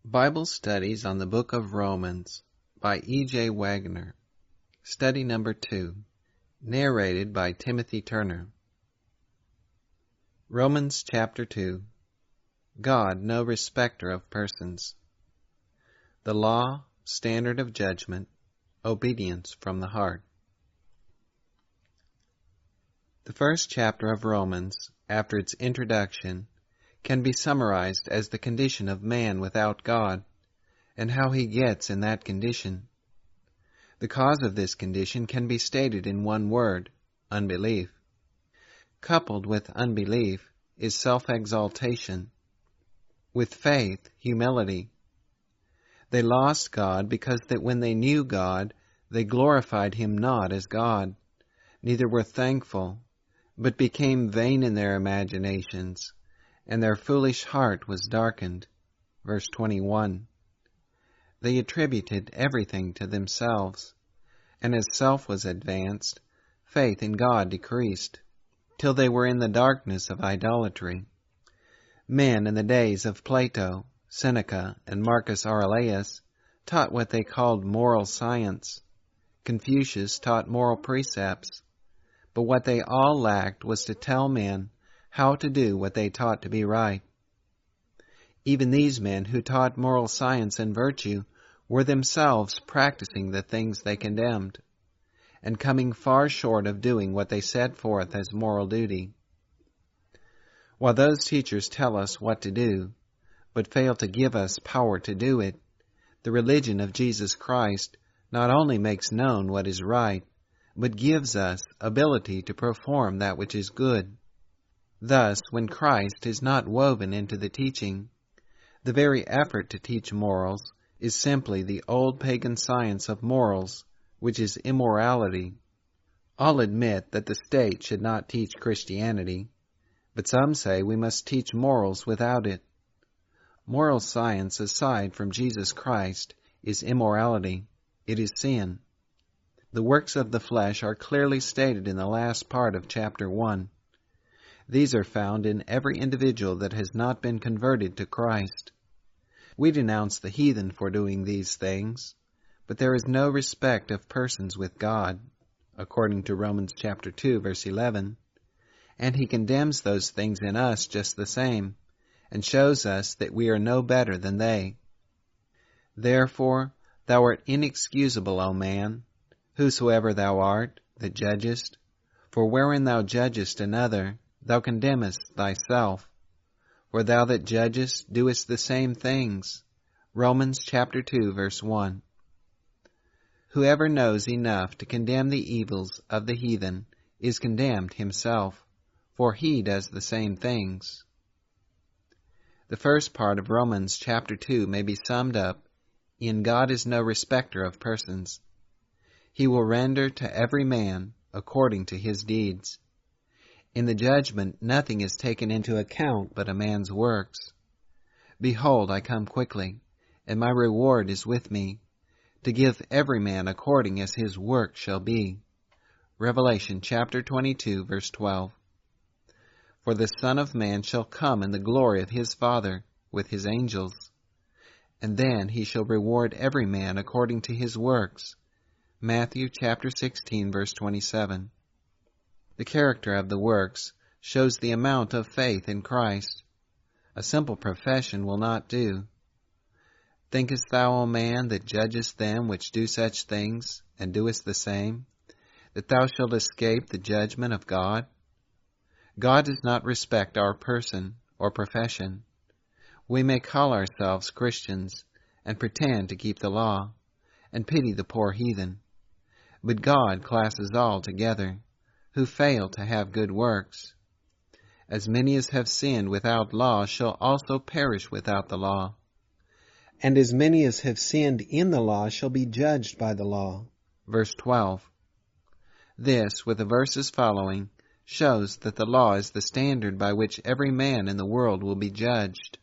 Bible Studies on the Book of Romans by E.J. Wagner. Study number 2. Narrated by Timothy Turner. Romans chapter 2. God no respecter of persons. The law, standard of judgment, obedience from the heart. The first chapter of Romans, after its introduction, can be summarized as the condition of man without God, and how he gets in that condition. The cause of this condition can be stated in one word: unbelief. Coupled with unbelief is self-exaltation. With faith, humility. They lost God because that when they knew God, they glorified him not as God, neither were thankful, but became vain in their imaginations, and their foolish heart was darkened. Verse 21. They attributed everything to themselves, and as self was advanced, faith in God decreased, till they were in the darkness of idolatry. Men in the days of Plato, Seneca, and Marcus Aurelius taught what they called moral science. Confucius taught moral precepts, but what they all lacked was to tell men how to do what they taught to be right. Even these men who taught moral science and virtue were themselves practicing the things they condemned, and coming far short of doing what they set forth as moral duty. While those teachers tell us what to do, but fail to give us power to do it, the religion of Jesus Christ not only makes known what is right, but gives us ability to perform that which is good. Thus, when Christ is not woven into the teaching, the very effort to teach morals is simply the old pagan science of morals, which is immorality. All admit that the state should not teach Christianity, but some say we must teach morals without it. Moral science, aside from Jesus Christ, is immorality. It is sin. The works of the flesh are clearly stated in the last part of chapter 1. These are found in every individual that has not been converted to Christ. We denounce the heathen for doing these things, but there is no respect of persons with God, according to Romans chapter 2, verse 11, and he condemns those things in us just the same, and shows us that we are no better than they. Therefore, thou art inexcusable, O man, whosoever thou art, that judgest, for wherein thou judgest another, thou condemnest thyself, for thou that judgest doest the same things. Romans chapter 2, verse 1. Whoever knows enough to condemn the evils of the heathen is condemned himself, for he does the same things. The first part of Romans chapter 2 may be summed up in God is no respecter of persons. He will render to every man according to his deeds. In the judgment nothing is taken into account but a man's works. Behold, I come quickly, and my reward is with me, to give every man according as his work shall be. Revelation chapter 22, verse 12. For the Son of Man shall come in the glory of his Father with his angels, and then he shall reward every man according to his works. Matthew chapter 16, verse 27. The character of the works shows the amount of faith in Christ. A simple profession will not do. Thinkest thou, O man, that judgest them which do such things, and doest the same, that thou shalt escape the judgment of God? God does not respect our person or profession. We may call ourselves Christians, and pretend to keep the law, and pity the poor heathen. But God classes all together, who fail to have good works. As many as have sinned without law shall also perish without the law. And as many as have sinned in the law shall be judged by the law. Verse 12. This, with the verses following, shows that the law is the standard by which every man in the world will be judged.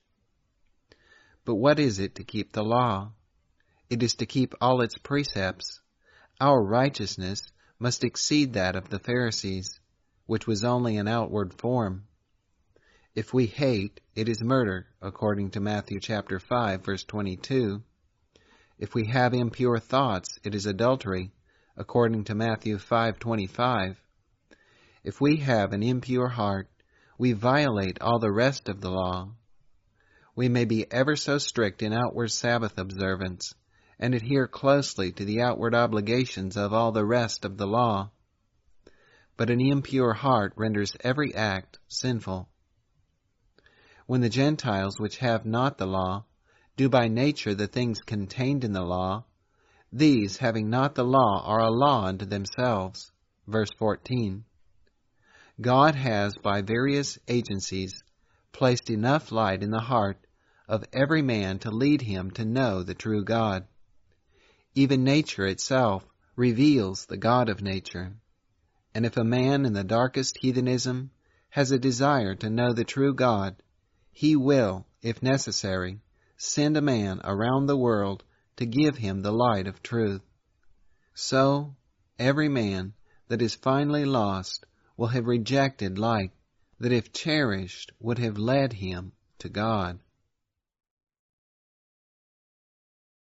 But what is it to keep the law? It is to keep all its precepts. Our righteousness must exceed that of the Pharisees, which was only an outward form. If we hate, it is murder, according to Matthew chapter 5, verse 22. If we have impure thoughts, it is adultery, according to Matthew 5:25. If we have an impure heart, we violate all the rest of the law. We may be ever so strict in outward Sabbath observance, and adhere closely to the outward obligations of all the rest of the law. But an impure heart renders every act sinful. When the Gentiles which have not the law do by nature the things contained in the law, these, having not the law, are a law unto themselves. Verse 14. God has, by various agencies, placed enough light in the heart of every man to lead him to know the true God. Even nature itself reveals the God of nature. And if a man in the darkest heathenism has a desire to know the true God, he will, if necessary, send a man around the world to give him the light of truth. So, every man that is finally lost will have rejected light that, if cherished, would have led him to God.